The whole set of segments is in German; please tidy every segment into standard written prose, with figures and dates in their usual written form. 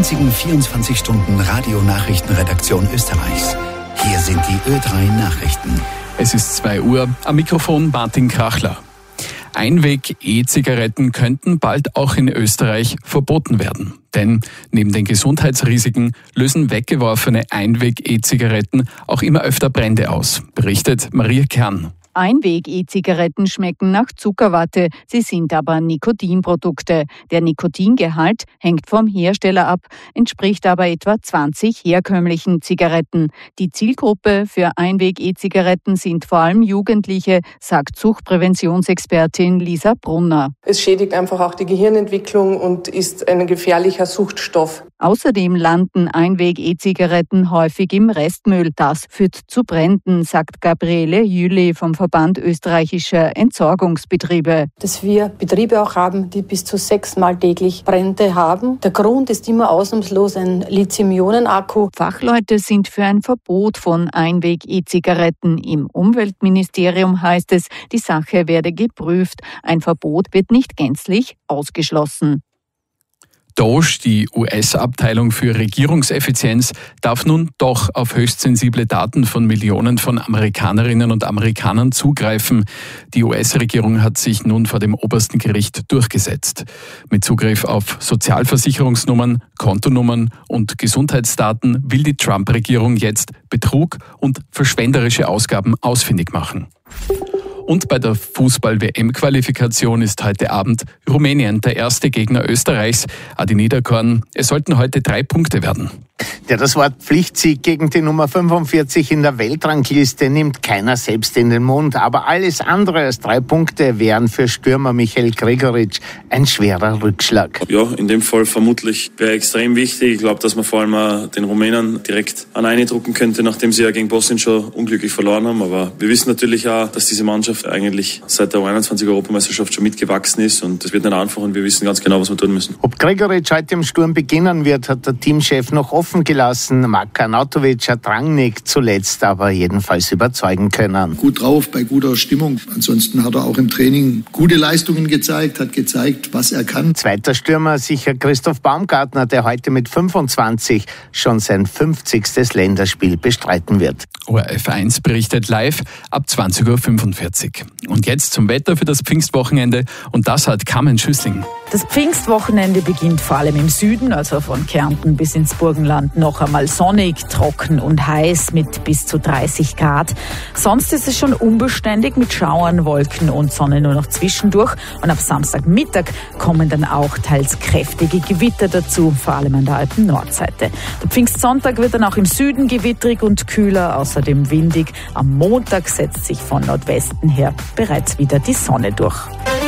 einzigen 24-Stunden-Radio-Nachrichtenredaktion Österreichs. Hier sind die Ö3 Nachrichten. Es ist 2 Uhr, am Mikrofon Martin Krachler. Einweg-E-Zigaretten könnten bald auch in Österreich verboten werden. Denn neben den Gesundheitsrisiken lösen weggeworfene Einweg-E-Zigaretten auch immer öfter Brände aus, berichtet Maria Kern. Einweg-E-Zigaretten schmecken nach Zuckerwatte, sie sind aber Nikotinprodukte. Der Nikotingehalt hängt vom Hersteller ab, entspricht aber etwa 20 herkömmlichen Zigaretten. Die Zielgruppe für Einweg-E-Zigaretten sind vor allem Jugendliche, sagt Suchtpräventionsexpertin Lisa Brunner. Es schädigt einfach auch die Gehirnentwicklung und ist ein gefährlicher Suchtstoff. Außerdem landen Einweg-E-Zigaretten häufig im Restmüll. Das führt zu Bränden, sagt Gabriele Jüli vom Verband österreichischer Entsorgungsbetriebe. Dass wir Betriebe auch haben, die bis zu 6-mal täglich Brände haben. Der Grund ist immer ausnahmslos ein Lithium-Ionen-Akku. Fachleute sind für ein Verbot von Einweg-E-Zigaretten. Im Umweltministerium heißt es, die Sache werde geprüft. Ein Verbot wird nicht gänzlich ausgeschlossen. DOGE, die US-Abteilung für Regierungseffizienz, darf nun doch auf höchst sensible Daten von Millionen von Amerikanerinnen und Amerikanern zugreifen. Die US-Regierung hat sich nun vor dem obersten Gericht durchgesetzt. Mit Zugriff auf Sozialversicherungsnummern, Kontonummern und Gesundheitsdaten will die Trump-Regierung jetzt Betrug und verschwenderische Ausgaben ausfindig machen. Und bei der Fußball-WM-Qualifikation ist heute Abend Rumänien der erste Gegner Österreichs. Adi Niederkorn, es sollten heute 3 Punkte werden. Ja, das Wort Pflichtsieg gegen die Nummer 45 in der Weltrangliste nimmt keiner selbst in den Mund. Aber alles andere als 3 Punkte wären für Stürmer Michael Gregoritsch ein schwerer Rückschlag. Ja, in dem Fall vermutlich wäre extrem wichtig. Ich glaube, dass man vor allem den Rumänen direkt an eine drucken könnte, nachdem sie ja gegen Bosnien schon unglücklich verloren haben. Aber wir wissen natürlich auch, dass diese Mannschaft eigentlich seit der 21-Europameisterschaft schon mitgewachsen ist. Und es wird nicht einfach und wir wissen ganz genau, was wir tun müssen. Ob Gregoritsch heute im Sturm beginnen wird, hat der Teamchef noch offen gelassen. Marko Arnautovic hat Rangnick zuletzt aber jedenfalls überzeugen können. Gut drauf, bei guter Stimmung. Ansonsten hat er auch im Training gute Leistungen gezeigt, hat gezeigt, was er kann. Zweiter Stürmer sicher Christoph Baumgartner, der heute mit 25 schon sein 50. Länderspiel bestreiten wird. ORF1 berichtet live ab 20.45 Uhr. Und jetzt zum Wetter für das Pfingstwochenende. Und das hat Carmen Schüssling. Das Pfingstwochenende beginnt vor allem im Süden, also von Kärnten bis ins Burgenland, noch einmal sonnig, trocken und heiß mit bis zu 30 Grad. Sonst ist es schon unbeständig mit Schauern, Wolken und Sonne nur noch zwischendurch. Und ab Samstagmittag kommen dann auch teils kräftige Gewitter dazu, vor allem an der Alpen-Nordseite. Der Pfingstsonntag wird dann auch im Süden gewittrig und kühler, außerdem windig. Am Montag setzt sich von Nordwesten her bereits wieder die Sonne durch.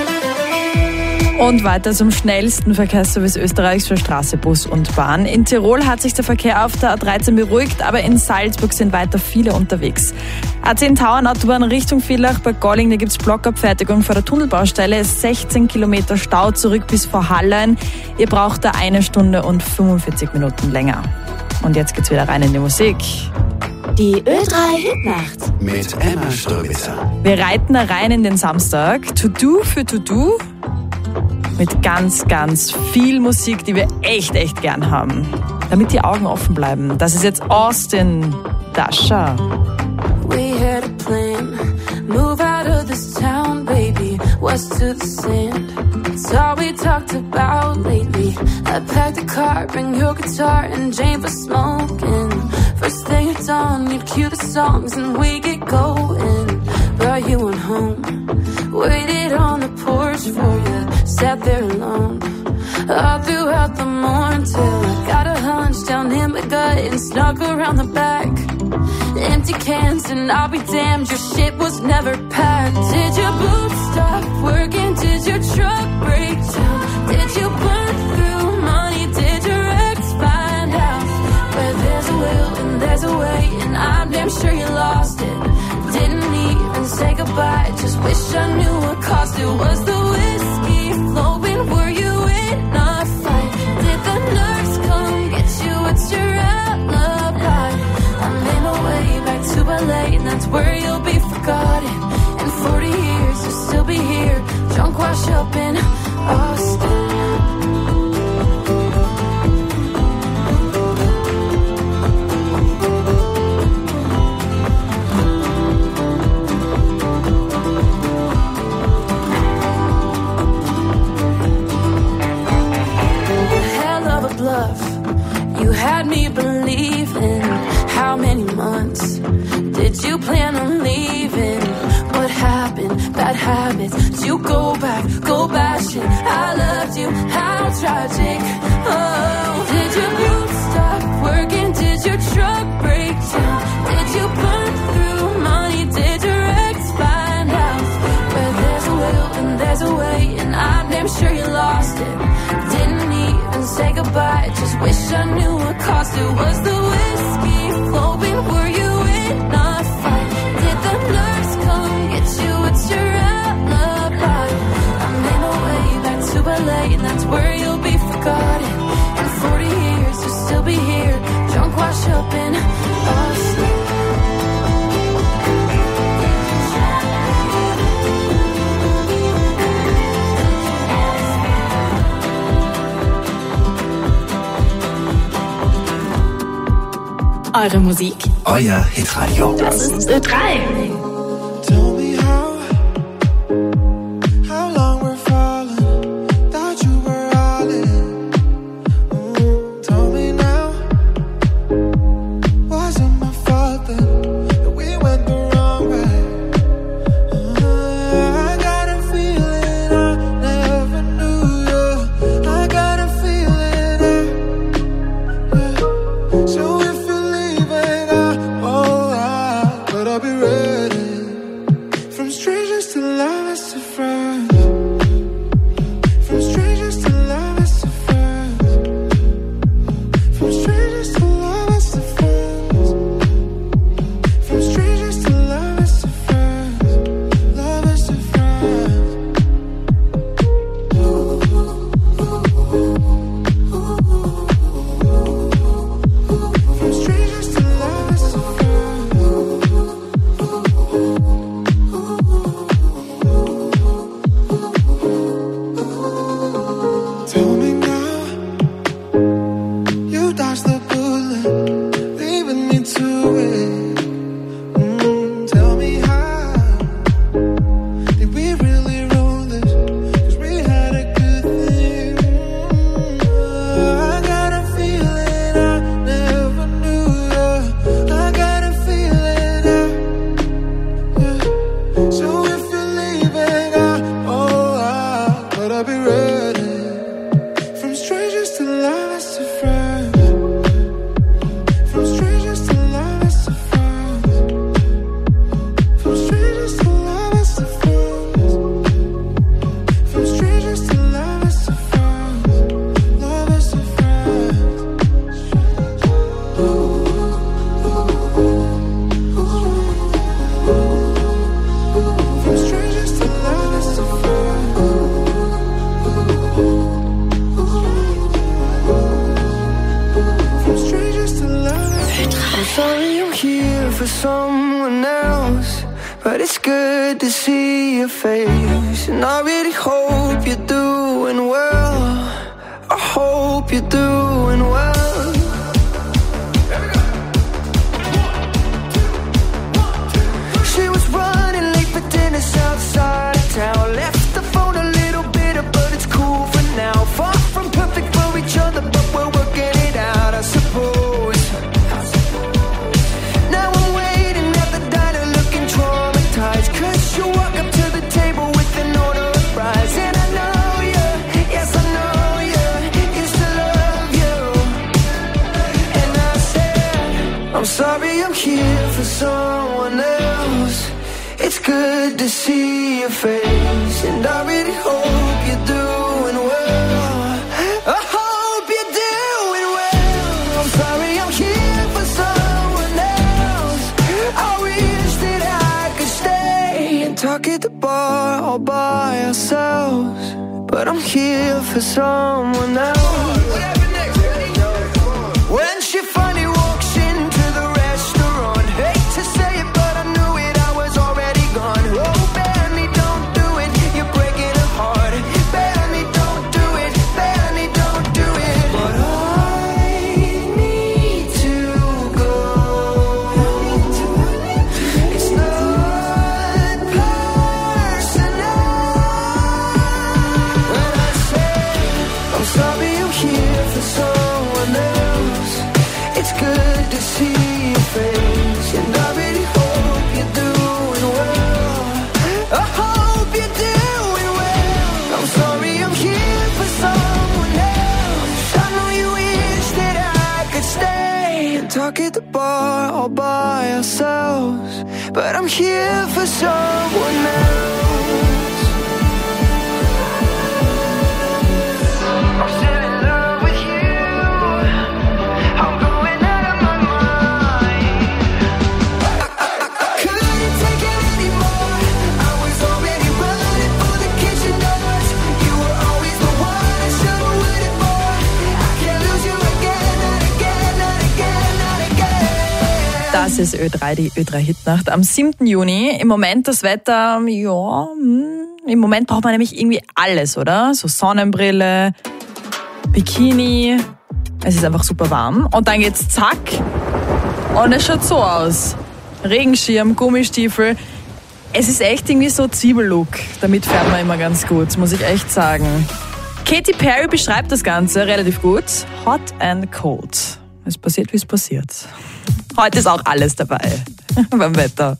Und weiter zum schnellsten Verkehrsservice Österreichs für Straße, Bus und Bahn. In Tirol hat sich der Verkehr auf der A13 beruhigt, aber in Salzburg sind weiter viele unterwegs. A10 Tauern, Autobahn Richtung Villach, bei Golling, da gibt's Blockabfertigung vor der Tunnelbaustelle. 16 Kilometer Stau zurück bis vor Hallein. Ihr braucht da 1 Stunde und 45 Minuten länger. Und jetzt geht's wieder rein in die Musik. Die Ö3 Hitnacht mit Emma Stolbizer. Wir reiten da rein in den Samstag. To Do für To Do. Mit ganz, ganz viel Musik, die wir echt gern haben. Damit die Augen offen bleiben. Das ist jetzt Austin Dasha. We had a plan, move out of this town, baby, west to the sand. It's all we talked about lately. I packed a car, bring your guitar and Jane for smoking. First thing at dawn, you'd cue the songs and we get going. Brought you on home, waited on the porch for you, sat there alone. All throughout the morning till I got a hunch down in my gut and snuck around the back. Empty cans and I'll be damned, your shit was never packed. Did your boots stop working? Did your truck break down? Did you burn through money? Did your ex find out? Where there's a will and there's a way, and I'm damn sure you lost it. Didn't even say goodbye, just wish I knew what caused it. Was the whiskey flowing? Were you in a fight? Did the nurse come get you? What's your alibi? I made my way back to LA, and that's where you'll be forgotten. In 40 years, you'll still be here, drunk, washed up in Austin. it. I loved you, how tragic. Oh, did your mute stop working? Did your truck break down? Did you burn through money? Did your ex find out? Where there's a will and there's a way, and I'm damn sure you lost it. Didn't even say goodbye, just wish I knew what cost it. Was the whiskey flowing? Were you in a fight? Did the nurse come get you? It's your alibi. I made my way back to LA, and that's where you'll be forgotten. In 40 years you'll still be here, drunk, washed up and asleep. Eure Musik, euer Hitradio. Das ist Ö3. Sorry, I'm here for all by ourselves, but I'm here for someone else. Das ist Ö3, die Ö3-Hitnacht am 7. Juni. Im Moment das Wetter, im Moment braucht man nämlich irgendwie alles, oder? So Sonnenbrille, Bikini, es ist einfach super warm. Und dann geht's zack und es schaut so aus. Regenschirm, Gummistiefel. Es ist echt irgendwie so Zwiebellook. Damit fährt man immer ganz gut, muss ich echt sagen. Katy Perry beschreibt das Ganze relativ gut. Hot and cold. Es passiert, wie es passiert. Heute ist auch alles dabei beim Wetter.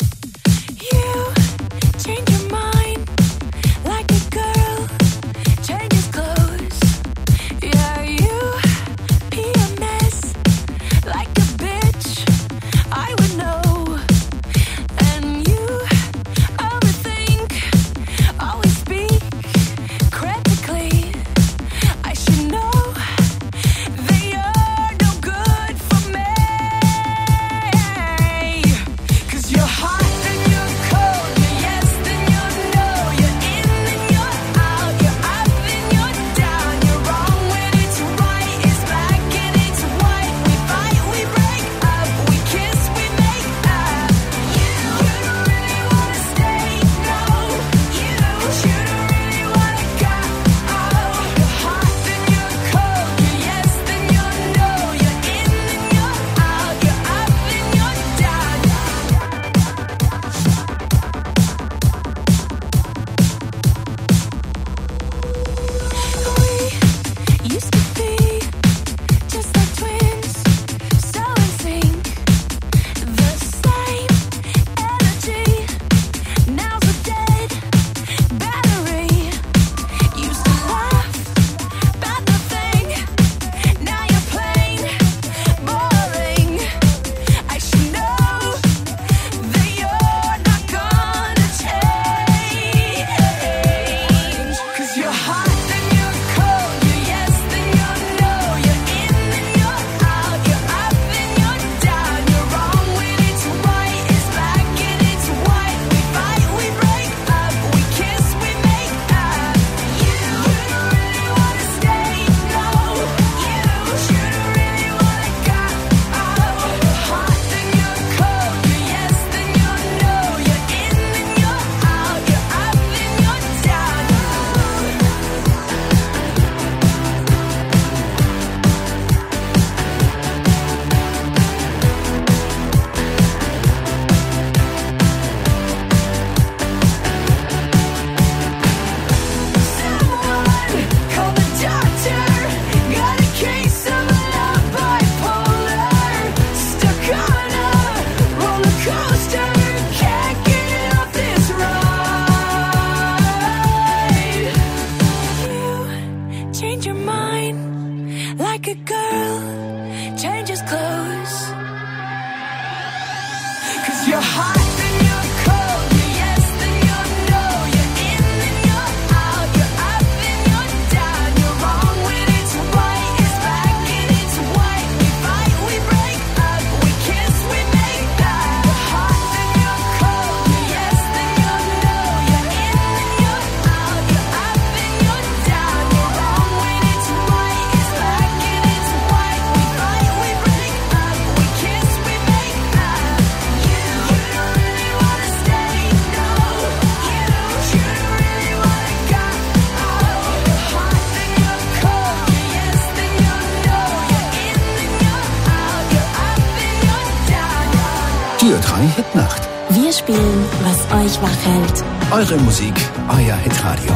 Die Ö3-Hitnacht. Wir spielen, was euch wach hält. Eure Musik, euer Hitradio.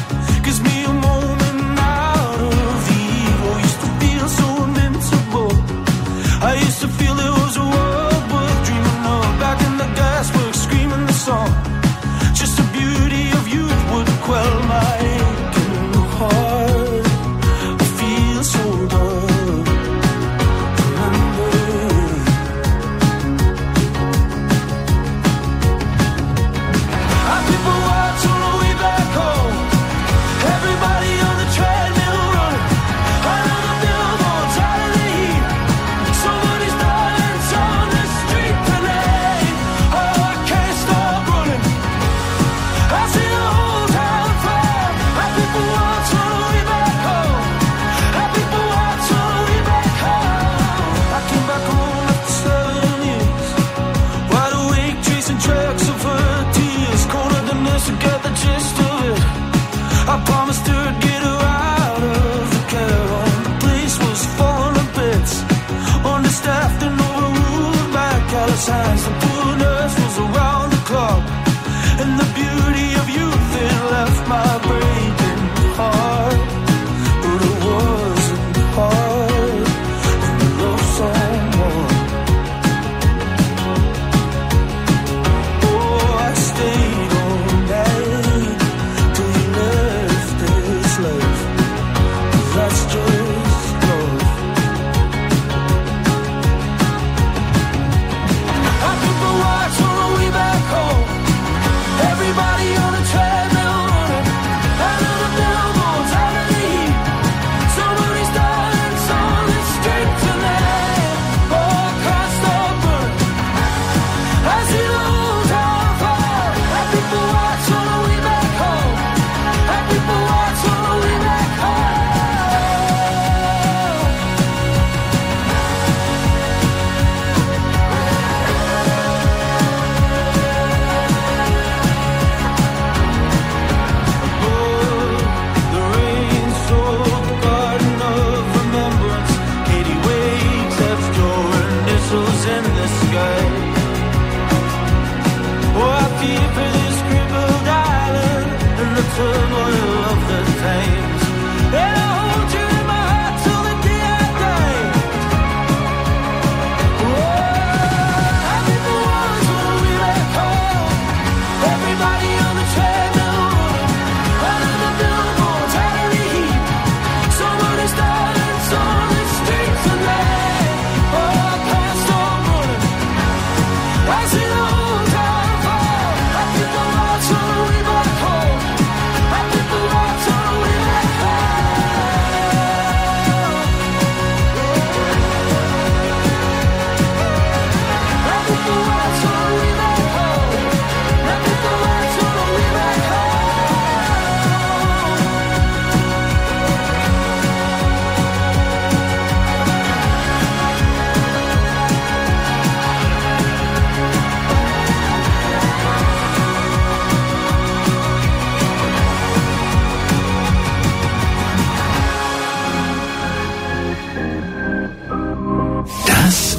Gives me a moment out of evil. Used to feel so invincible.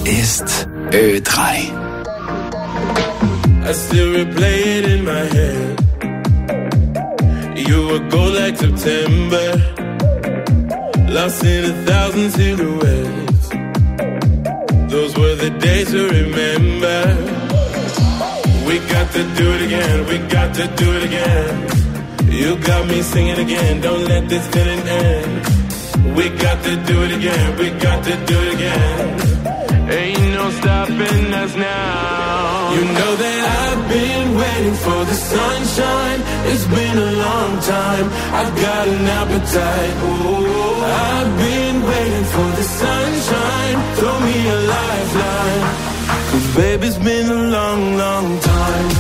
ist Ö3. I still replay it in my head. You were gold like September, lost in 1,000 silhouettes. Those were the days to remember. We got to do it again, we got to do it again. You got me singing again, don't let this feeling end. We got to do it again, we got to do it again. Ain't no stopping us now. You know that I've been waiting for the sunshine. It's been a long time, I've got an appetite. Ooh, I've been waiting for the sunshine. Throw me a lifeline, 'cause baby, it's been a long, long time.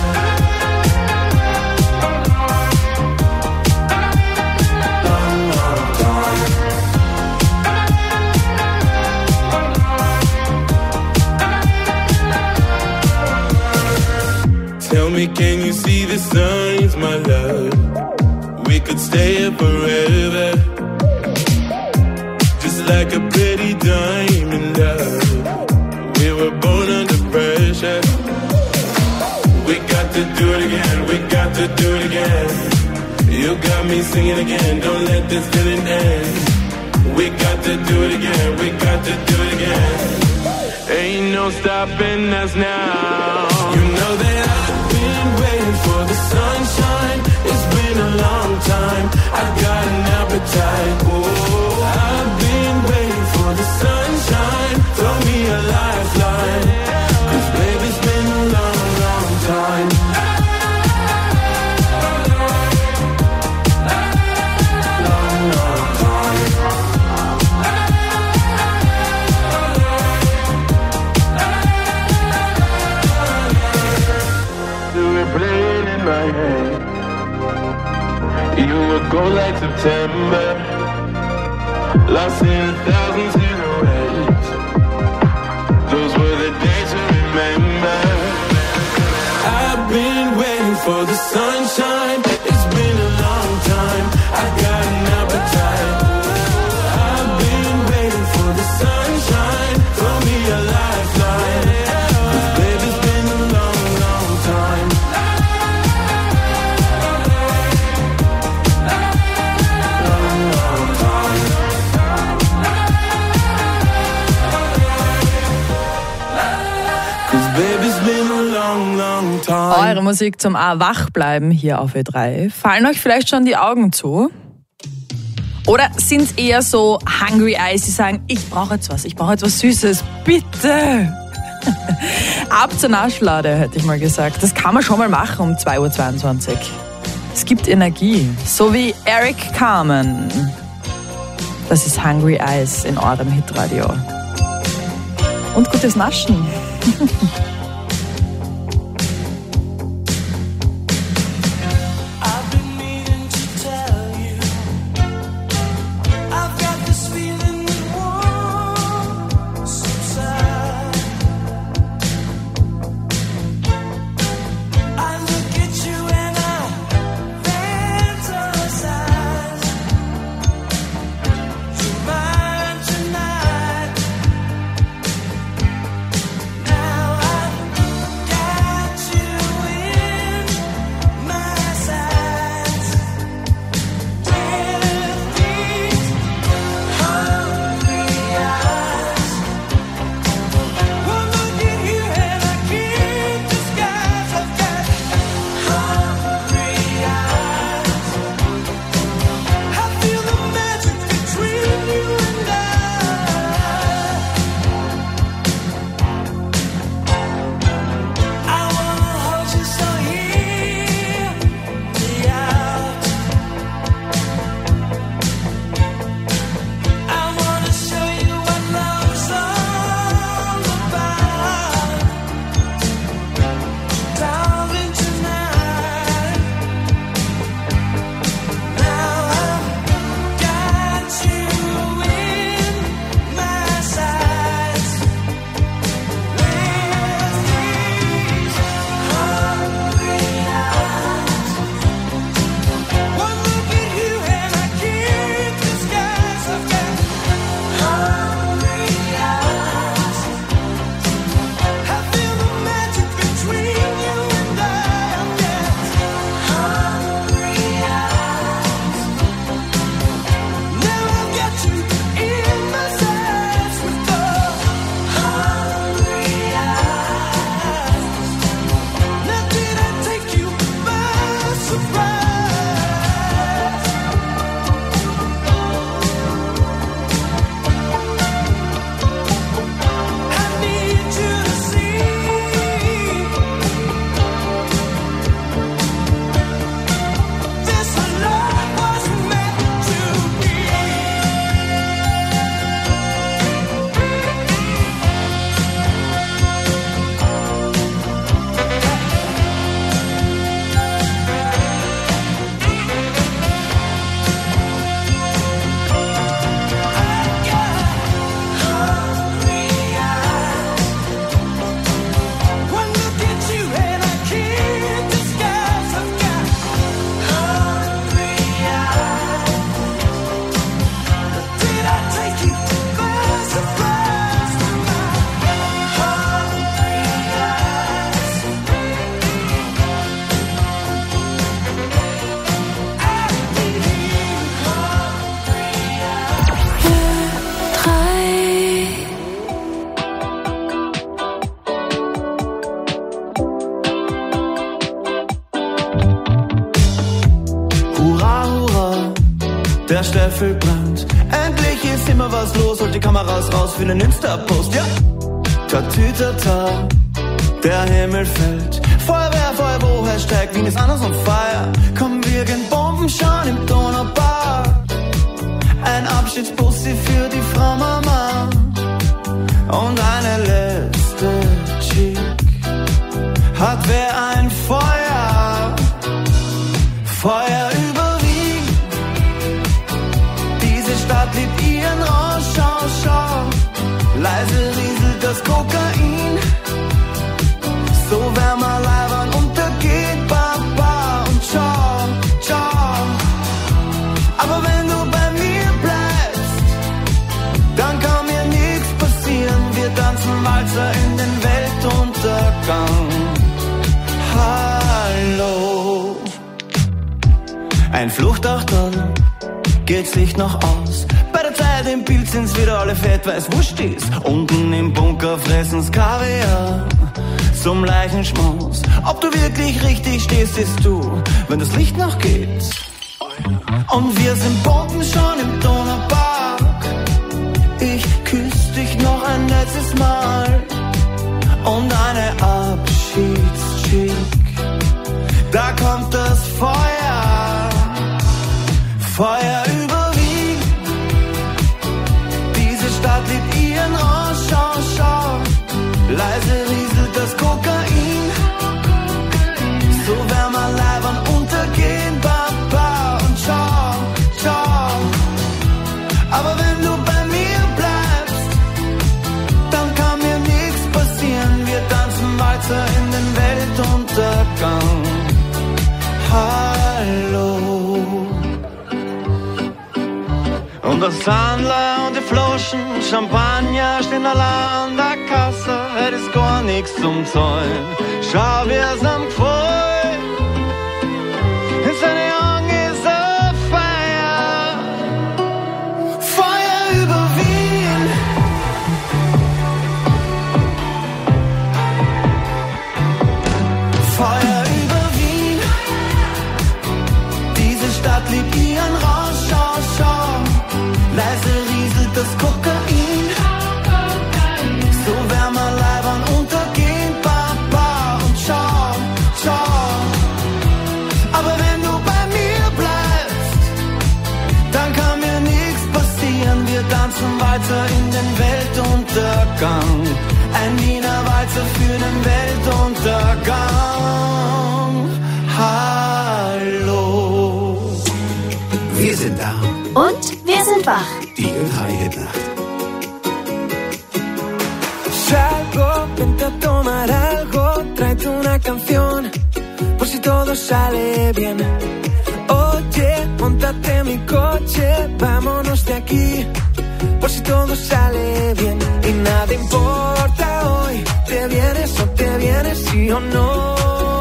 Tell me, can you see the signs, my love? We could stay here forever, just like a pretty diamond, love. We were born under pressure. We got to do it again, we got to do it again. You got me singing again, don't let this feeling end. We got to do it again, we got to do it again. Ain't no stopping us now. You know that I've been waiting for the sunshine. It's been a long time, I've got an appetite. Oh, I've been waiting for the sunshine. Throw me a lifeline, 'cause baby, it's been a long, long time. Long, long time. Playing in my head. You were gold like September, lost in 1,000 silhouettes. Those were the days to remember. I've been waiting for the sunshine. It's been a long time, I've got an appetite. I've been waiting for the sunshine. Throw me a lifeline, 'cause baby, it's been a long, long time. Eure Musik zum Wachbleiben hier auf Ö3. Fallen euch vielleicht schon die Augen zu? Oder sind es eher so Hungry Eyes, die sagen, ich brauche jetzt was Süßes, bitte. Ab zur Naschlade, hätte ich mal gesagt. Das kann man schon mal machen um 2:22 Uhr. Es gibt Energie, so wie Eric Carmen. Das ist Hungry Eyes in eurem Hitradio. Und gutes Naschen. Now I Steffelbrand. Endlich ist immer was los, holt die Kameras raus für einen Insta-Post, ja. Tatütata, der Himmel fällt. Feuerwehr, Feuerwehr, Hashtag Wien ist anders on fire. Komm, wir gehen Bomben schon im Donaupark. Ein Abschiedsbussi für die Frau Mama und eine letzte Chick. Hat wer ein Feuer, Feuer über Wien. Diese Stadt liebt ihren Rausch, schau, schau. Leise rieselt das Kokain. So wärmer Leibern untergeht, Baba und ciao, ciao. Aber wenn du bei mir bleibst, dann kann mir nichts passieren. Wir tanzen Walzer in den Weltuntergang. Hallo. Ein Fluchtachterl, geht's Licht noch aus. Bei der Zeit im Bild sind's wieder alle fett, weil's wurscht ist. Unten im Bunker fressen's Kaviar zum Leichenschmaus. Ob du wirklich richtig stehst, siehst du, wenn das Licht noch geht. Und wir sind Bomben schon im Donaupark. Ich küss dich noch ein letztes Mal. Und eine Abschiedsschick. Da kommt das Feuer, Feuer über Wien. Diese Stadt liebt ihren Rausch, schau, schau. Leise rieselt das Kokain. So wärmer Leibern untergehen, Baba und ciao, ciao. Aber wenn du bei mir bleibst, dann kann mir nichts passieren. Wir tanzen Walzer in den Weltuntergang. Hallo. Und der Sandler und die Flaschen Champagner stehen allein an der Kasse. Es ist gar nichts zum Zahlen. Schau, wie es am gefällt. It's a young is a fire. Feuer über Wien. Feuer über Wien. Diese Stadt liebt ihren Rausch, schau, schau. Leise rieselt das Kokain. So wärmer Leibern untergehen, Baba und ciao, ciao. Aber wenn du bei mir bleibst, dann kann mir nichts passieren. Wir tanzen Walzer in den Weltuntergang. Ein Wiener Walzer für den Weltuntergang. Hallo. Wir sind da. Und wir sind wach. Die Ö3-Hit-Nacht. Salgo, vente a tomar algo, tráete una canción, por si todo sale bien. Oye, móntate en mi coche, vámonos de aquí, por si todo sale bien. Y nada importa hoy, te vienes sí o no.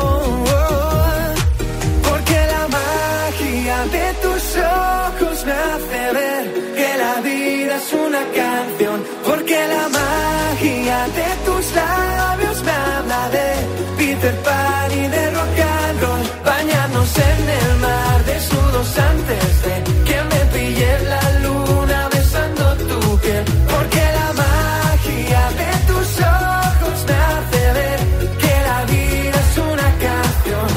Porque la magia de tus ojos me hace ver que la vida es una canción. Porque la magia de tus labios me habla de Peter Pan y de rock and roll. Bañarnos en el mar desnudos antes de que me pille la luna besando tu piel. Porque la magia de tus ojos me hace ver que la vida es una canción.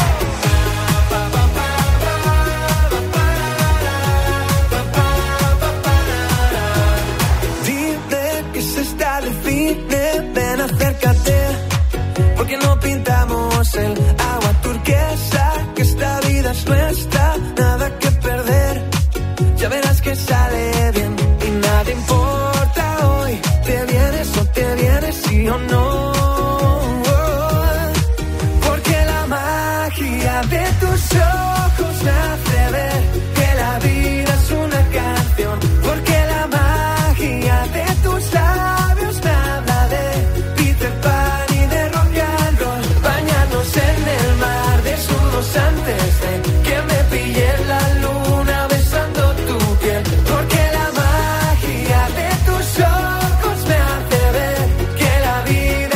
Dime que se está de cine, ven acércate, porque no pintamos el agua turquesa, que esta vida es nuestra, nada que perder, ya verás que sale bien. Y nada importa hoy, te vienes sí o no. Porque la magia de tus ojos me hace ver que la vida es una canción. Porque la magia de tus labios me habla de Peter Pan y de rock and roll. Bañarnos en el mar desnudos antes de que me pille la luna besando tu piel. Porque la magia de tus ojos me hace ver que la vida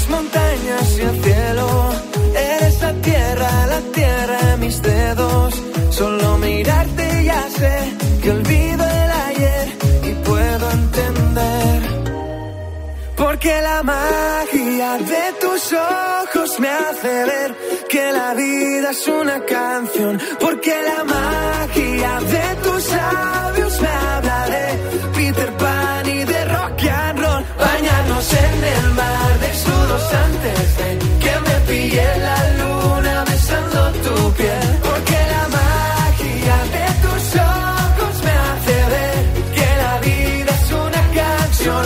las montañas y el cielo. Eres la tierra en mis dedos. Solo mirarte ya sé que olvido el ayer y puedo entender. Porque la magia de tus ojos me hace ver que la vida es una canción. Porque la magia de tus labios me habla de Peter Pan y de rock and roll. Bañarnos en el mar desnudos antes de que me pille la luna besando tu piel. Porque la magia de tus ojos me hace ver que la vida es una canción.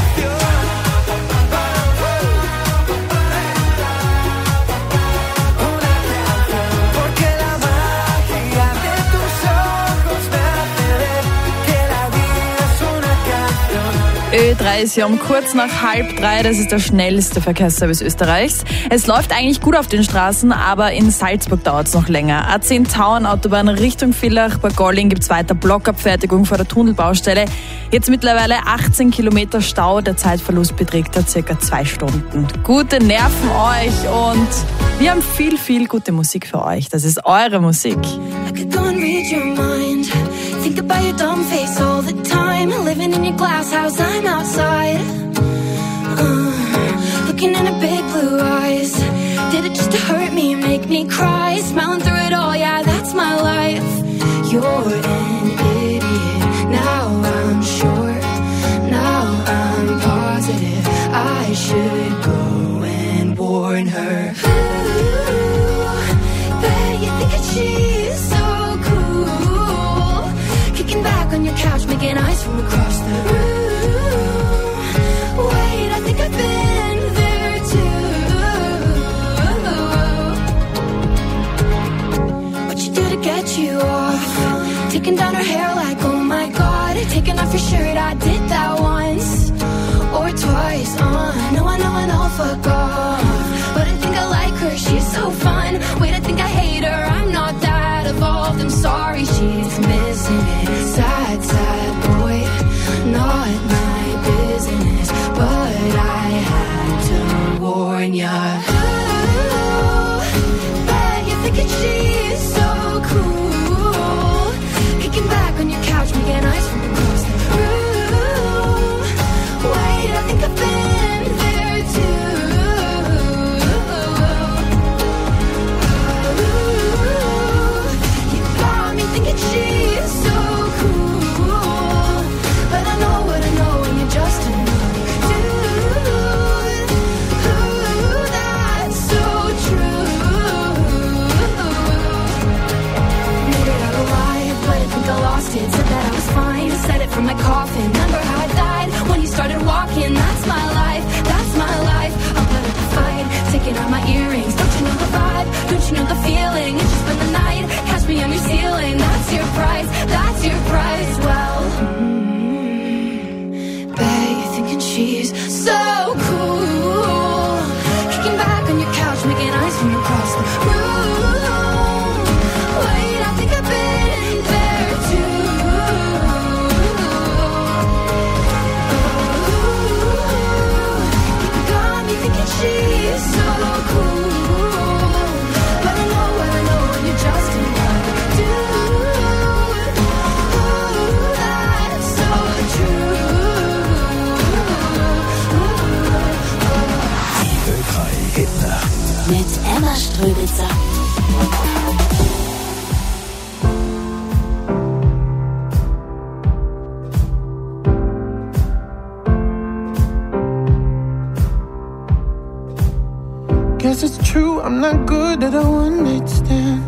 Ö3 ist ja um kurz nach 2:30, das ist der schnellste Verkehrsservice Österreichs. Es läuft eigentlich gut auf den Straßen, aber in Salzburg dauert es noch länger. A10 Tauernautobahn Richtung Villach, bei Golling gibt es weiter Blockabfertigung vor der Tunnelbaustelle. Jetzt mittlerweile 18 Kilometer Stau, der Zeitverlust beträgt da circa 2 Stunden. Gute Nerven euch und wir haben viel gute Musik für euch. Das ist eure Musik. Think about your dumb face all the time. Living in your glass house, I'm outside. Looking in her big blue eyes. Did it just to hurt me, make me cry? Smiling through it all, yeah, that's my life. You're an idiot, now I'm sure. Now I'm positive I should go and warn her. Ooh, bet you think that she's so back on your couch, making eyes from across the room. Wait, I think I've been there too. What you do to get you off? Taking down her hair like, oh my god. Taking off your shirt, I did that once or twice. I know, fuck off. But I think I like her, she's so fun. Wait, I think I hate her, I'm not that evolved. I'm sorry, she's missing it. Sad boy, not my business, but I had to warn ya. Ooh, bet you're thinking she's so cool. Kicking back on your couch, making eyes from across the room. Wait, I think I've been there too. Ooh, you got me thinking she's so cool, but I know what I know and you're just another dude. Ooh, that's so true. Maybe I'm alive, but I think I lost it. Said that I was fine, said it from my coffin. Remember how I died when you started walking? That's my life, that's my life. I'll put up a fight, taking out my earrings. Don't you know the vibe? Don't you know the feeling? You just spend the night, catch me on your ceiling. That's your price, that's your price. Well, bet you're thinking she's so cool. Kicking back on your couch, making eyes from across the room. Wait, I think I've been there too. You got me thinking she's so cool, but I know what I know and you're just another dude. Ooh, that's so true. Die Ö3 Hitnacht mit Emma Ströbitzer. Guess it's true, I'm not good at a one-night stand,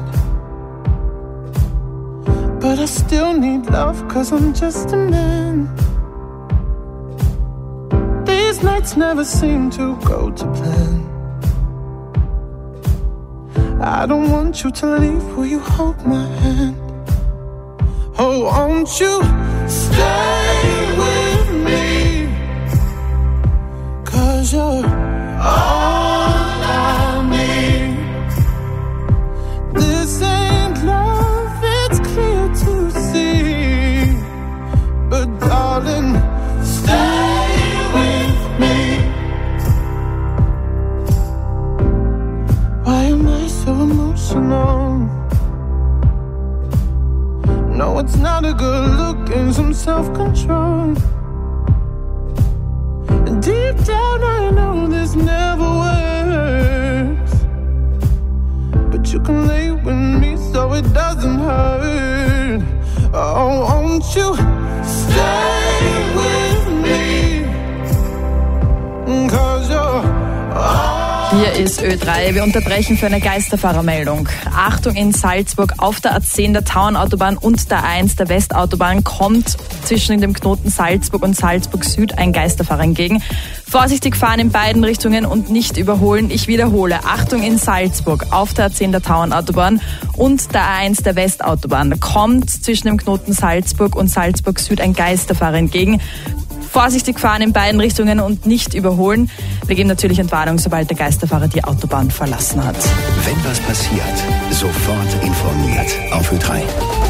but I still need love, cause I'm just a man. These nights never seem to go to plan. I don't want you to leave, will you hold my hand? Oh, won't you stay with me? Cause you're all I need. This ain't love, it's clear to see. But darling, stay with me. can lay with me so it doesn't hurt. Oh, won't you stay with me? 'Cause you're Hier ist Ö3. Wir unterbrechen für eine Geisterfahrermeldung. Achtung, in Salzburg auf der A10 der Tauernautobahn und der A1 der Westautobahn kommt zwischen dem Knoten Salzburg und Salzburg Süd ein Geisterfahrer entgegen. Vorsichtig fahren in beiden Richtungen und nicht überholen. Ich wiederhole, Achtung, in Salzburg auf der A10 der Tauernautobahn und der A1 der Westautobahn kommt zwischen dem Knoten Salzburg und Salzburg Süd ein Geisterfahrer entgegen. Vorsichtig fahren in beiden Richtungen und nicht überholen. Wir geben natürlich Entwarnung, sobald der Geisterfahrer die Autobahn verlassen hat. Wenn was passiert, sofort informiert auf Ö3.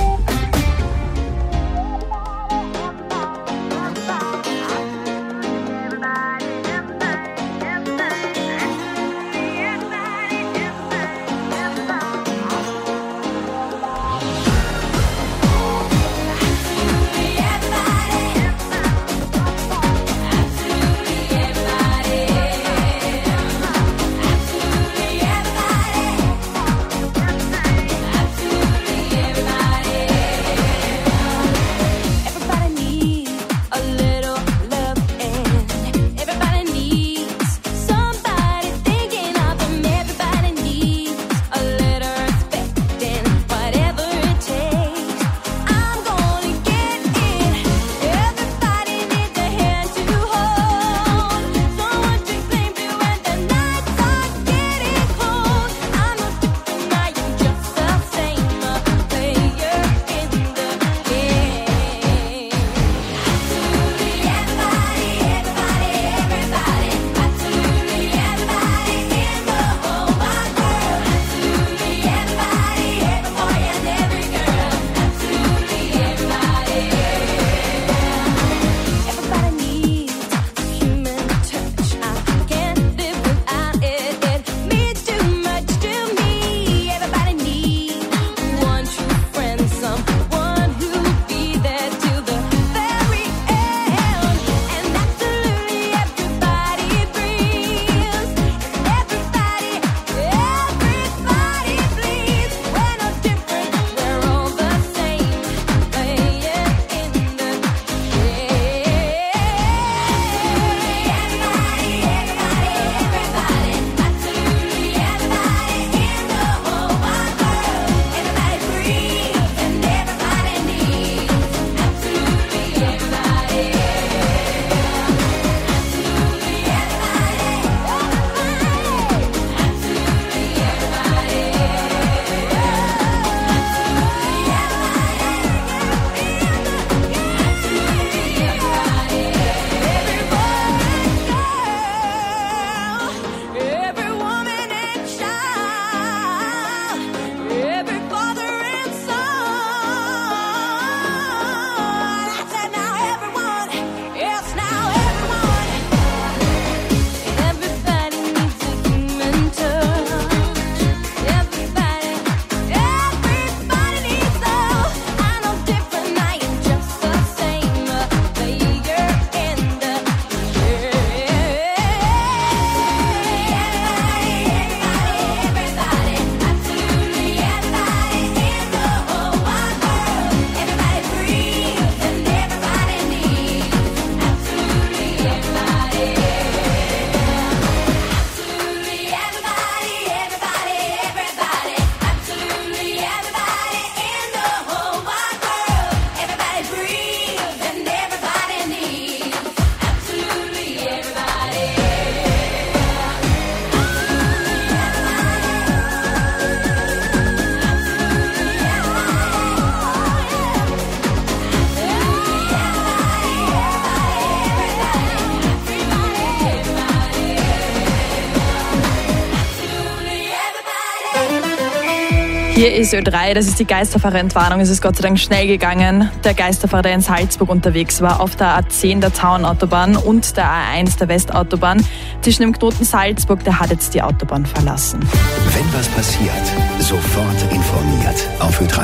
Hier ist Ö3, das ist die Geisterfahrerentwarnung. Es ist Gott sei Dank schnell gegangen. Der Geisterfahrer, der in Salzburg unterwegs war, auf der A10 der Tauernautobahn und der A1 der Westautobahn. Zwischen dem Knoten Salzburg, der hat jetzt die Autobahn verlassen. Wenn was passiert, sofort informiert auf Ö3.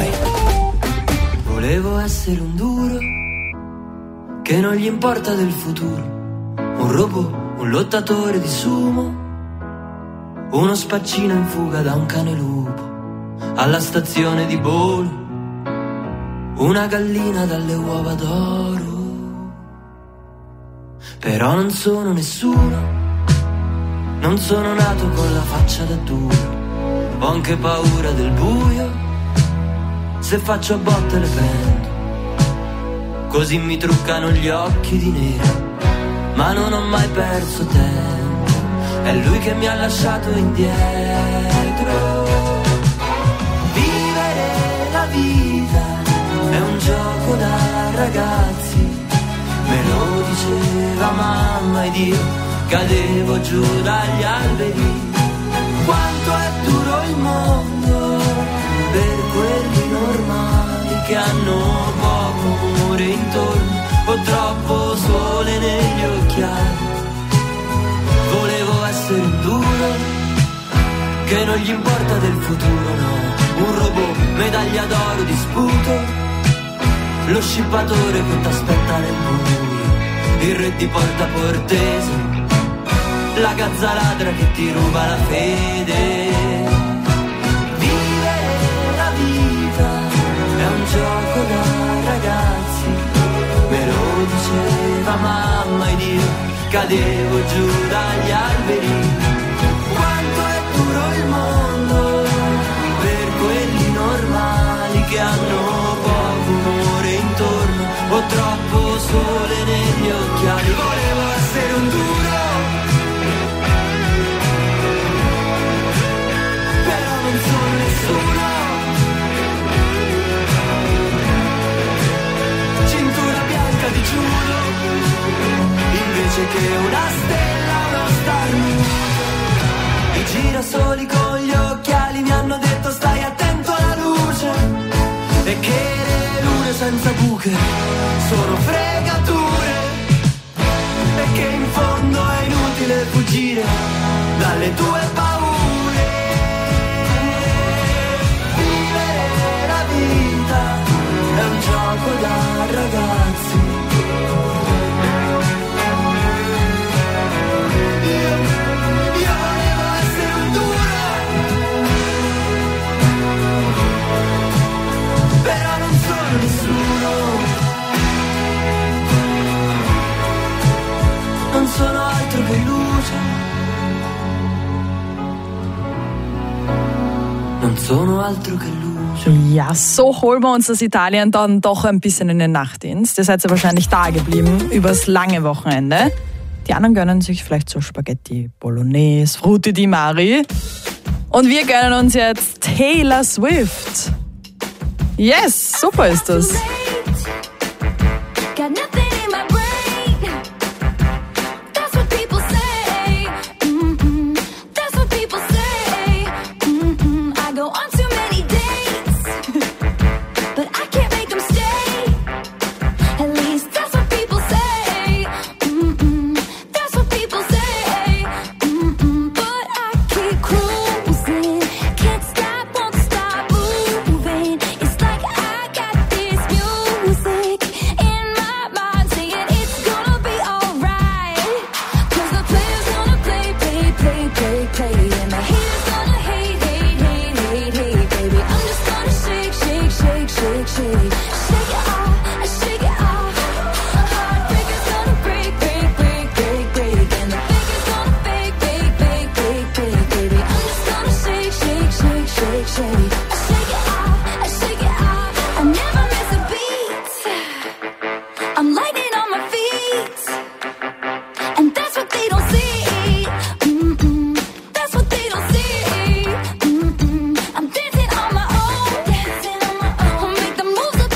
Volevo essere un duro che non gli importa del futuro, un robot, un lottatore di sumo, uno spaccino in fuga da un cane lupo. alla stazione di Bolo, una gallina dalle uova d'oro. Però non sono nessuno, non sono nato con la faccia da duro, ho anche paura del buio, se faccio a botte le prendo, così mi truccano gli occhi di nero, ma non ho mai perso tempo, è lui che mi ha lasciato indietro. Vivere la vita è un gioco da ragazzi, me lo diceva mamma ed io cadevo giù dagli alberi. Quanto è duro il mondo per quelli normali che hanno poco amore intorno o troppo sole negli occhiali. Volevo essere un duro che non gli importa del futuro, no, un robot, medaglia d'oro di sputo, lo scippatore che t'aspetta nel buio, il re di Porta Portese, la gazza ladra che ti ruba la fede. Vivere la vita è un gioco da ragazzi, me lo diceva mamma ed io cadevo giù dagli alberi. Quanto è duro il mondo per quelli normali che hanno poco amore intorno o troppo sole negli occhiali. Volevo essere un duro, però non sono nessuno. Cintura bianca di judo invece che una stella, uno star nudo. I girasoli con gli occhiali mi hanno detto stai attento alla luce e che le lune senza buche sono fregature e che in fondo è inutile fuggire dalle tue paure. Vivere la vita è un gioco da ragazzi. Io volevo essere un duro, però non sono nessuno, non sono altro che luce, non sono altro che luce. Ja, so holen wir uns das Italien dann doch ein bisschen in den Nachtdienst. Ihr seid ja wahrscheinlich da geblieben übers lange Wochenende. Die anderen gönnen sich vielleicht so Spaghetti Bolognese, Frutti di Mare. Und wir gönnen uns jetzt Taylor Swift. Yes, super ist das. I'm dancing on my own. Make the moves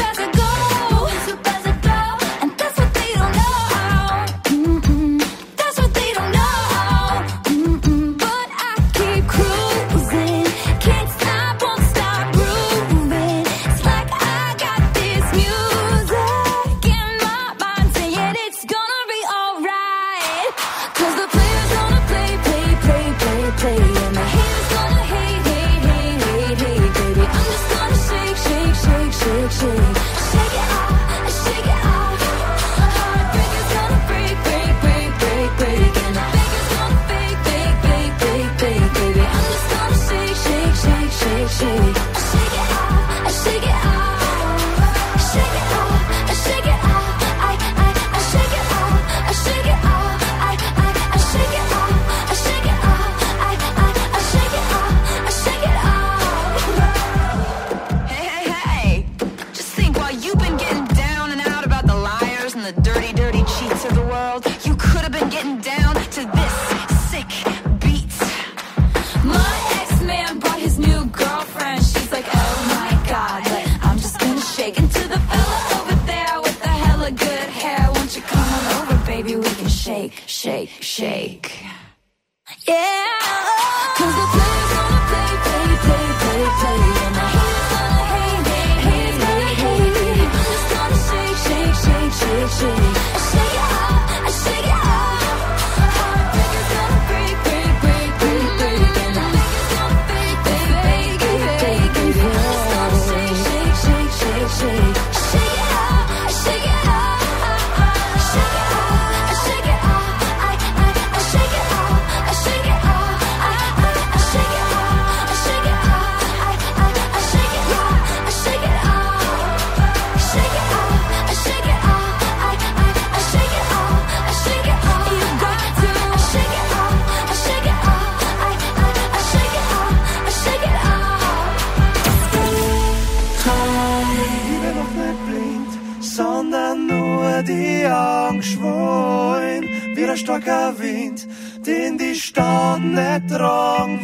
shake, shake. Yeah, 'cause the players gonna play, play, play, play, play. And the haters gonna hate, hate, hate, hate, hate. I'm just gonna shake, shake, shake, shake, shake. I shake it out, I shake it out. Heartbreakers gonna break, break, break, break, break. And the fakers gonna fake, fake, fake, fake, fake. I'm just gonna shake, shake, shake, shake, shake. I shake it out, I shake it out. Shake it out, I shake it out. I shake it out, I shake it out. I shake it out, I shake it out. I shake it out, I shake it out. Shake it out, I shake it out. I shake it out, I shake it out. You got to shake it out, I shake it out. I shake it out, I shake it out. Ich bin noch nicht blind, sondern nur die Augen schwollen, wie der starker Wind, den die Stauden nicht tragen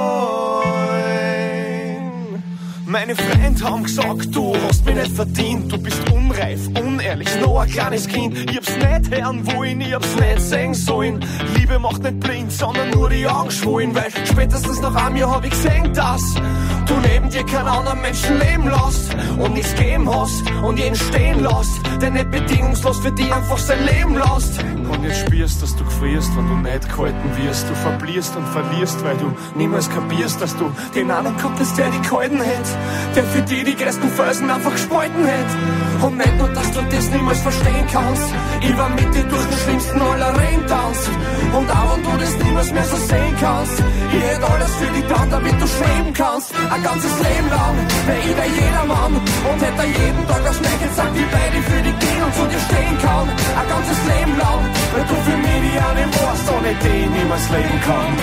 wollen. Meine Freunde haben gesagt, du hast mich nicht verdient, du bist unreif, unehrlich, noch ein kleines Kind. Ich hab's nicht hören wollen, ich hab's nicht sehen sollen. Liebe macht nicht blind, sondern nur die Augen schwollen, weil spätestens nach einem Jahr hab ich gesehen, dass du neben dir keinen anderen Menschen leben lässt und nichts geben hast und jeden stehen lässt, der nicht bedingungslos für dich einfach sein Leben lässt. Und jetzt spürst, dass du gefrierst, wenn du nicht gehalten wirst. Du verblierst und verlierst, weil du niemals kapierst, dass du den anderen gehabt hast, der dich gehalten hätte, der für dich die größten Felsen einfach gespalten hätte. Und nicht nur, dass du das niemals verstehen kannst, ich war mit dir durch den schlimmsten aller Renntanz. Und auch wenn du das niemals mehr so sehen kannst, ich hätte alles für dich dann, damit du schweben kannst. Ein ganzes Leben lang, wär ich der Jedermann und hätte jeden Tag das Lächeln gesagt, wie bei dir für dich gehen und zu dir stehen kann. Ein ganzes Leben lang, weil du für mich die eine warst, ohne die ich niemals leben kann.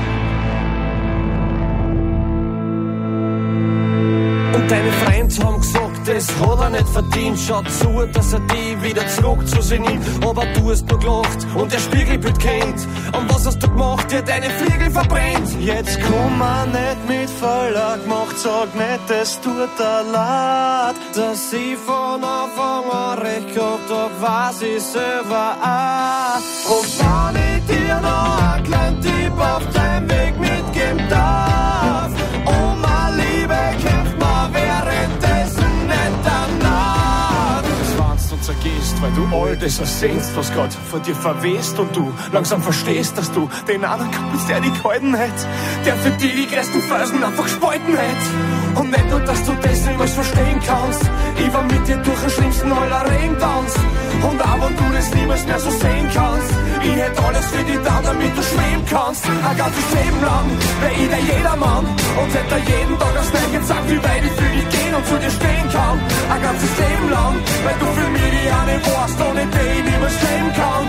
Und deine Freunde haben gesagt, das hat er nicht verdient. Schaut zu, dass er die wieder zurück zu sich nimmt. Aber du hast nur gelacht und der Spiegelbild kennt. Und was hast du gemacht? Dir deine Flügel verbrennt. Jetzt komm man nicht mit voller Macht, sag nicht, es tut dir leid, dass ich von Anfang an recht gehabt hab, weiß ich selber auch. Und wenn ich dir noch einen kleinen Tipp auf deinem Weg mitgeben darf, oh meine Liebe, kämpft man währenddessen nicht danach. Das warnst und zergehst, weil du all das ersehnst, was Gott vor dir verwest und du langsam verstehst, dass du den anderen gehabt hast, der dich gehalten hätte, der für dich die größten Felsen einfach gespalten hätte. Und nicht nur, dass du das niemals verstehen kannst, ich war mit dir durch den schlimmsten aller Regentanz. Und auch wenn du das niemals mehr so sehen kannst, ich hätte alles für dich da, damit du schweben kannst. Ein ganzes Leben lang wär ich der Jedermann und hätte jeden Tag das Gleiche gesagt, wie weit ich für dich gehen und zu dir stehen kann. Ein ganzes Leben lang, weil du für mich die eine warst, ohne die ich niemals leben kann.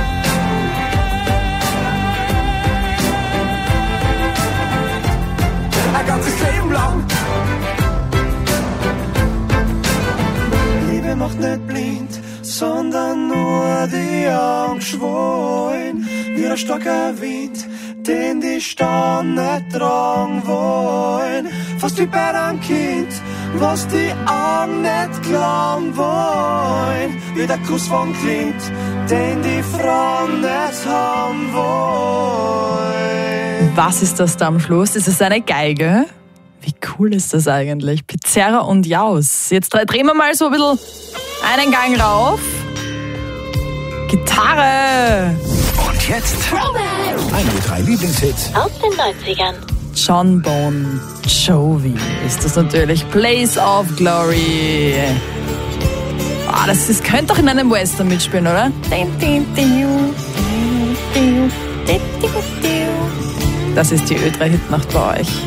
Ein ganzes Leben lang. Liebe macht nicht blind, sondern nur die Augen schwollen, wie ein starker Wind, den die Stauden nicht tragen wollen. Fast wie bei einem Kind, was die Augen nicht glauben wollen, wie der Kuss von Klint, den die Frauen nicht haben wollen. Was ist das da am Schluss? Ist es eine Geige? Wie cool ist das eigentlich? Pizarra und Jaus. Jetzt drehen wir mal so ein bisschen einen Gang rauf. Gitarre! Und jetzt eine 3 Lieblingshits aus den 90ern. John Bon Jovi ist das natürlich. Place of Glory. Das könnte doch in einem Western mitspielen, oder? Das ist die Ö3-Hitnacht bei euch.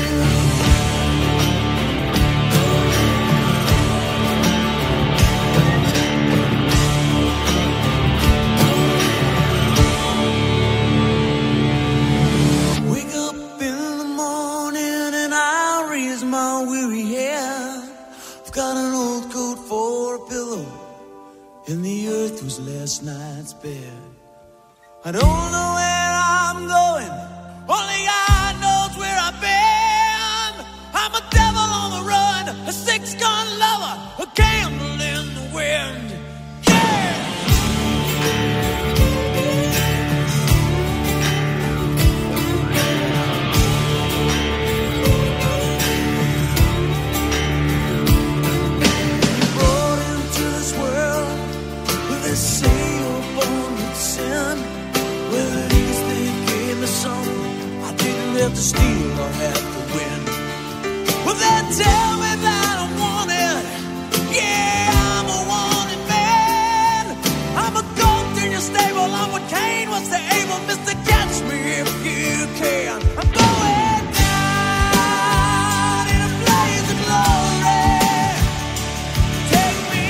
In the earth was last night's bed. I don't know where I'm going, only God knows where I've been. I'm a devil on the run, a six-gun lover, a candle in the wind. Yeah! have to steal or have to win. Well, they tell me that I'm wanted. Yeah, I'm a wanted man. I'm a goat in your stable. I'm what Cain was to Abel. Mr. Catch me if you can. I'm going down in a blaze of glory. Take me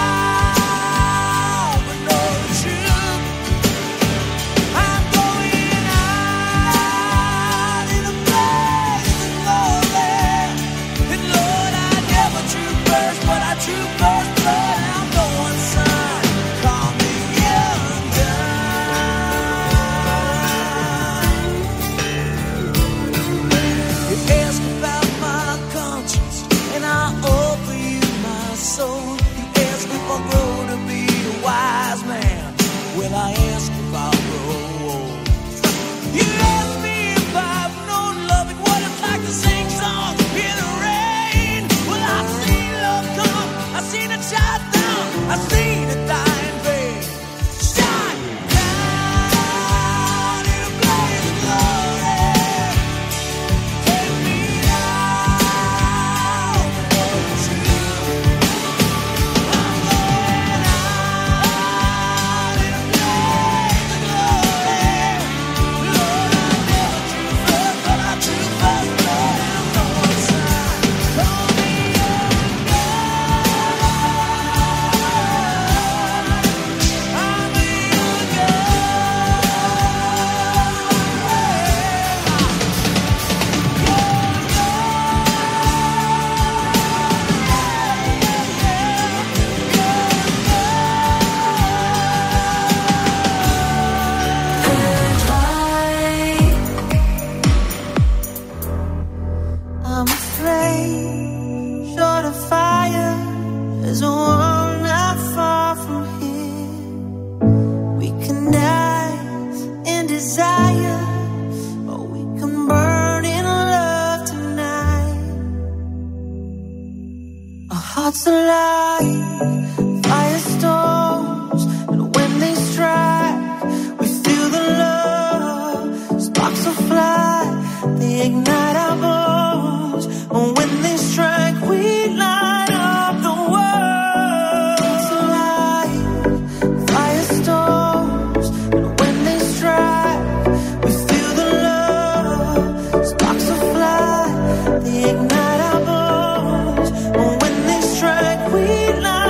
now, but no truth. I'm going out in a blaze of glory. And Lord, I never true first, but I true first blood. I'm going son. Call me you ask about my conscience, and I offer you my soul. You ask if I'll grow to be a wise man. Well, I ask if I'll grow old. You ask me if I've known love and what it's like to sing songs in the rain. Well, I've seen love come, I've seen it shine down, I've seen it die in vain. Shine down in a blaze of glory. Take me now, but true. I'm going out in a blaze of glory. Lord, I never true first, but I true first blood. I'm going son. Call me young God. I'm a young I'm afraid, short of fire, there's a world not far from here. We can die in desire, or we can burn in love tonight. Our hearts alive, firestorms, and when they strike, we feel the love. Sparks will fly, they ignite our bones. And when they strike, we light up the world. It's alive, firestorms, and when they strike, we feel the love. Sparks will fly, they ignite our bones. And when they strike, we light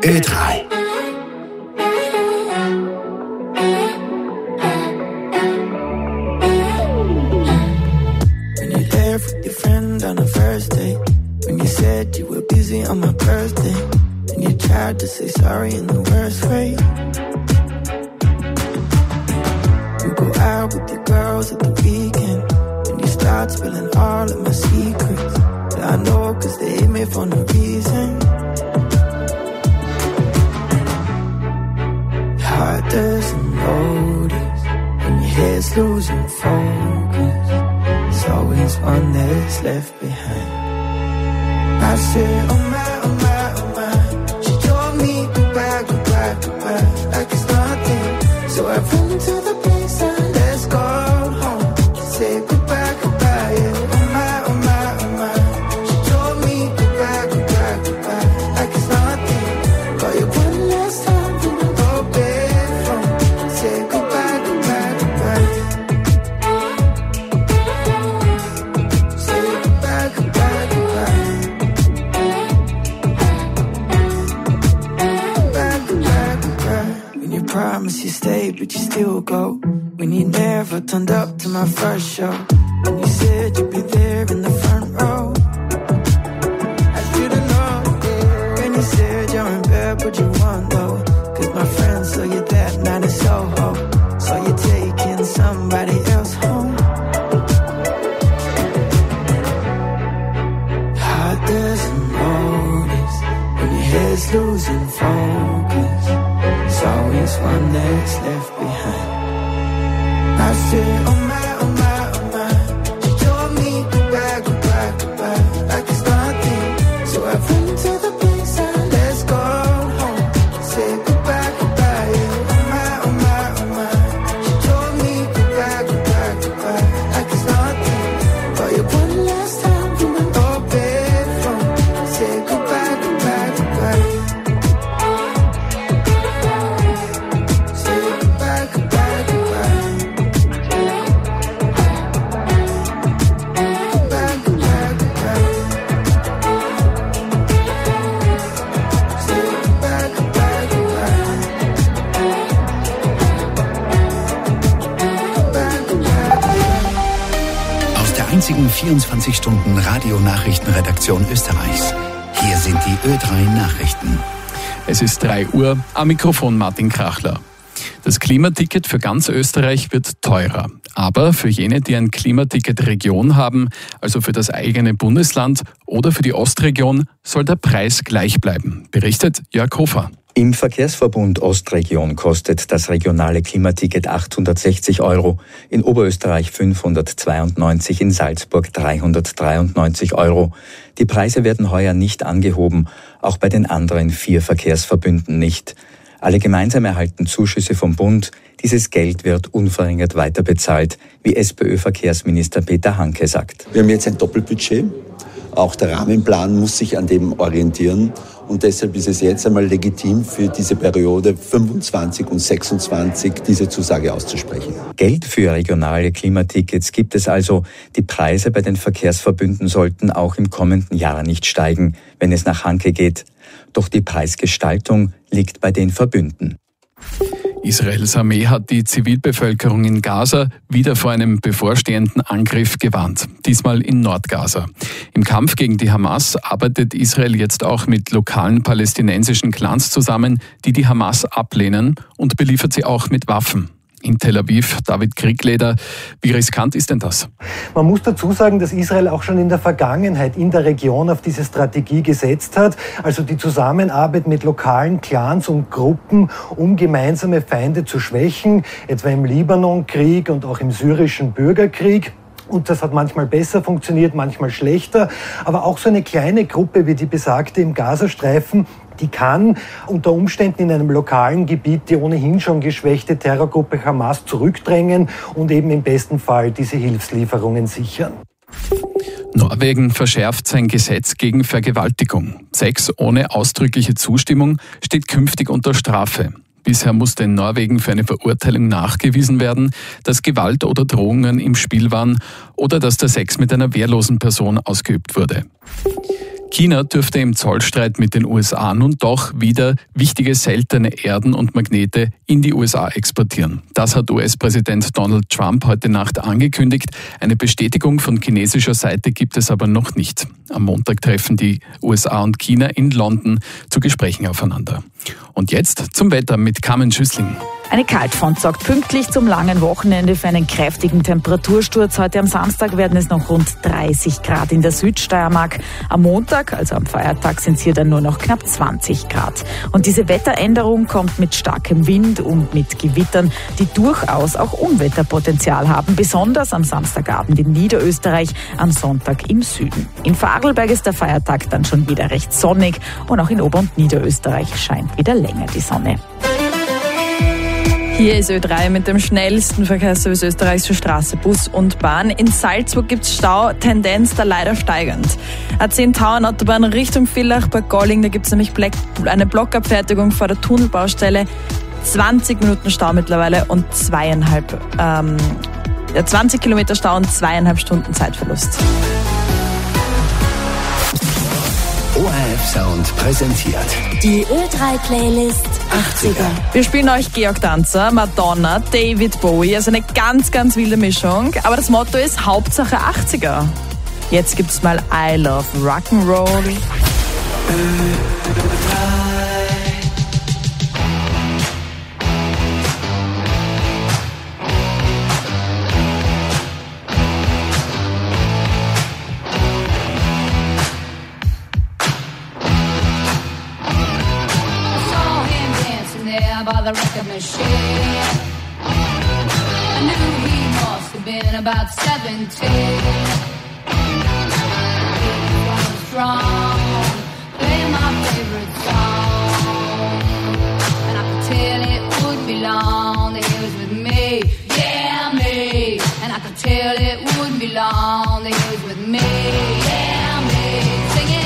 Ö3. When you're there with your friend on a first date, when you said you were busy on my birthday, and you tried to say sorry in the worst way. You go out with your girls at the weekend, and you start spilling all of my secrets. Yeah, I know, cause they hate me for no reason. Your heart doesn't notice when your head's losing focus. There's always one that's left behind. I said, oh my, oh my, oh my. She told me goodbye, goodbye, goodbye, like it's nothing. So I run to the place and let's go home. She said goodbye, goodbye, yeah. Oh my, oh my, oh my. She told me goodbye, goodbye, goodbye, like it's nothing. Call you one last time from the bedroom. Say goodbye, goodbye, goodbye. Say goodbye, goodbye, goodbye. When you promise you stay, but you still go. When you never turned up to my first show. When you said you'd be there in the front row. I should've known. When you said you're in bed, but you won't though. Cause my friends saw you that night in Soho. Saw you taking somebody else home. Heart doesn't notice when your head's losing focus. There's always one that's left behind. I said, oh my, oh my, oh my. She told me goodbye, goodbye, goodbye, like it's nothing. So I run to the place and let's go home. Say goodbye, goodbye, yeah. Oh my, oh my, oh my. She told me goodbye, goodbye, goodbye, like it's nothing. Call you one last time from my old bedroom. Say goodbye, goodbye, goodbye. Say goodbye, goodbye, goodbye. Goodbye, goodbye, goodbye. Say goodbye, goodbye, goodbye. Goodbye, goodbye, goodbye. Aus der einzigen 24-Stunden-Radio-Nachrichtenredaktion Österreichs. Hier sind die Ö3-Nachrichten. Es ist 3 Uhr, am Mikrofon Martin Krachler. Das Klimaticket für ganz Österreich wird teurer. Aber für jene, die ein Klimaticket Region haben, also für das eigene Bundesland oder für die Ostregion, soll der Preis gleich bleiben, berichtet Jörg Hofer. Im Verkehrsverbund Ostregion kostet das regionale Klimaticket 860 €, in Oberösterreich 592, in Salzburg 393 €. Die Preise werden heuer nicht angehoben, auch bei den anderen 4 Verkehrsverbünden nicht. Alle gemeinsam erhalten Zuschüsse vom Bund. Dieses Geld wird unverringert weiterbezahlt, wie SPÖ-Verkehrsminister Peter Hanke sagt. Wir haben jetzt ein Doppelbudget. Auch der Rahmenplan muss sich an dem orientieren. Und deshalb ist es jetzt einmal legitim, für diese Periode 25 und 26 diese Zusage auszusprechen. Geld für regionale Klimatickets gibt es also. Die Preise bei den Verkehrsverbünden sollten auch im kommenden Jahr nicht steigen, wenn es nach Hanke geht. Doch die Preisgestaltung liegt bei den Verbünden. Israels Armee hat die Zivilbevölkerung in Gaza wieder vor einem bevorstehenden Angriff gewarnt, diesmal in Nordgaza. Im Kampf gegen die Hamas arbeitet Israel jetzt auch mit lokalen palästinensischen Clans zusammen, die die Hamas ablehnen, und beliefert sie auch mit Waffen. In Tel Aviv, David Kriegleder, wie riskant ist denn das? Man muss dazu sagen, dass Israel auch schon in der Vergangenheit in der Region auf diese Strategie gesetzt hat, also die Zusammenarbeit mit lokalen Clans und Gruppen, um gemeinsame Feinde zu schwächen, etwa im Libanonkrieg und auch im syrischen Bürgerkrieg. Und das hat manchmal besser funktioniert, manchmal schlechter. Aber auch so eine kleine Gruppe wie die besagte im Gazastreifen, die kann unter Umständen in einem lokalen Gebiet die ohnehin schon geschwächte Terrorgruppe Hamas zurückdrängen und eben im besten Fall diese Hilfslieferungen sichern. Norwegen verschärft sein Gesetz gegen Vergewaltigung. Sex ohne ausdrückliche Zustimmung steht künftig unter Strafe. Bisher musste in Norwegen für eine Verurteilung nachgewiesen werden, dass Gewalt oder Drohungen im Spiel waren oder dass der Sex mit einer wehrlosen Person ausgeübt wurde. China dürfte im Zollstreit mit den USA nun doch wieder wichtige seltene Erden und Magnete in die USA exportieren. Das hat US-Präsident Donald Trump heute Nacht angekündigt. Eine Bestätigung von chinesischer Seite gibt es aber noch nicht. Am Montag treffen die USA und China in London zu Gesprächen aufeinander. Und jetzt zum Wetter mit Carmen Schüssling. Eine Kaltfront sorgt pünktlich zum langen Wochenende für einen kräftigen Temperatursturz. Heute am Samstag werden es noch rund 30 Grad in der Südsteiermark. Am Montag, also am Feiertag, sind es hier dann nur noch knapp 20 Grad. Und diese Wetteränderung kommt mit starkem Wind und mit Gewittern, die durchaus auch Unwetterpotenzial haben. Besonders am Samstagabend in Niederösterreich, am Sonntag im Süden. In Vorarlberg ist der Feiertag dann schon wieder recht sonnig und auch in Ober- und Niederösterreich scheint wieder länger die Sonne. Hier ist Ö3 mit dem schnellsten Verkehrsservice Österreichs für Straße, Bus und Bahn. In Salzburg gibt es Stau, Tendenz da leider steigend. A10 Tauernautobahn Richtung Villach bei Golling, da gibt es nämlich eine Blockabfertigung vor der Tunnelbaustelle. 20 Minuten Stau mittlerweile und 20 Kilometer Stau und 2,5 Stunden Zeitverlust. ORF Sound präsentiert die Ö3-Playlist 80er. Wir spielen euch Georg Danzer, Madonna, David Bowie, also eine ganz, ganz wilde Mischung. Aber das Motto ist Hauptsache 80er. Jetzt gibt's mal I Love Rock'n'Roll. By the record machine, I knew he must have been about 17. He was strong, playing my favorite song, and I could tell it wouldn't be long that he was with me, yeah me. And I could tell it wouldn't be long that he was with me, yeah me. Singing.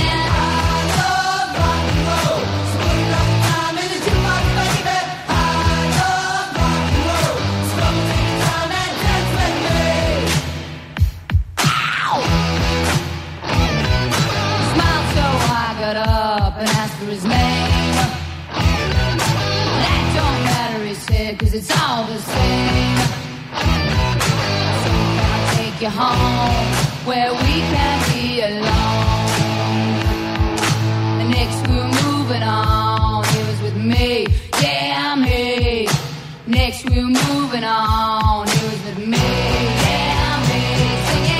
Up and asked for his name. That don't matter, he said, 'cause it's all the same. So can I take you home where we can be alone? And next we were moving on. He was with me, yeah me. Next we were moving on. He was with me, yeah me. Singing.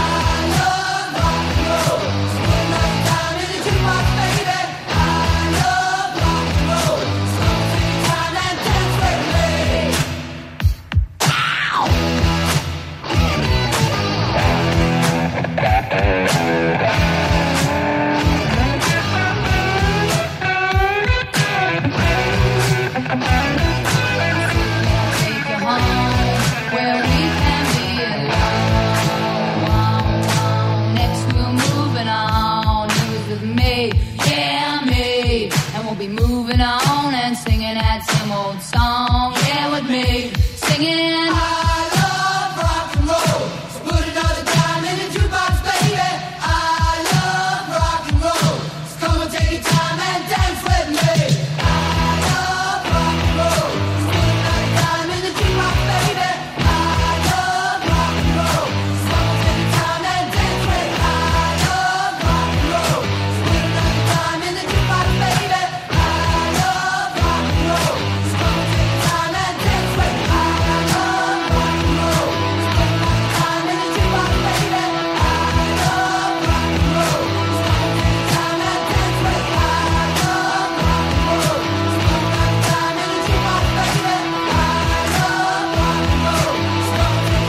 Be moving on and singing that same old song, yeah, with me, singing. I love rock and roll, so put another dime in the jukebox, baby. I love rock and roll, so come and take your time and dance with me. I love rock and roll, so put another dime in the jukebox, baby. I love rock and roll, so come and take your time and dance with me. I love rock and roll, so put another dime in the jukebox, baby.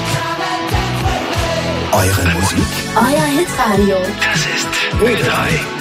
Eure Musik, euer Hitradio. Das ist Ö3.